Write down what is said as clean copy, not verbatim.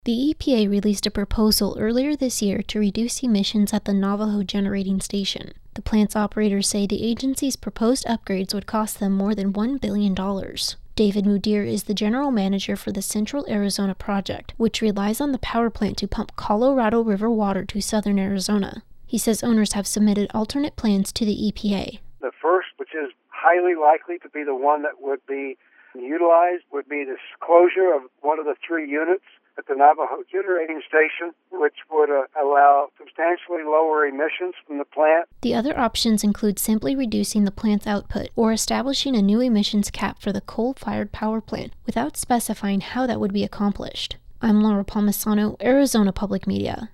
The EPA released a proposal earlier this year to reduce emissions at the Navajo Generating Station. The plant's operators say the agency's proposed upgrades would cost them more than $1 billion. David Mudir is the general manager for the Central Arizona Project, which relies on the power plant to pump Colorado River water to southern Arizona. He says owners have submitted alternate plans to the EPA. The first, which is highly likely to be the one that would be utilized, would be the closure of one of the 3 units at the Navajo Generating Station, which would allow substantially lower emissions from the plant. The other options include simply reducing the plant's output or establishing a new emissions cap for the coal-fired power plant without specifying how that would be accomplished. I'm Laura Palmisano, Arizona Public Media.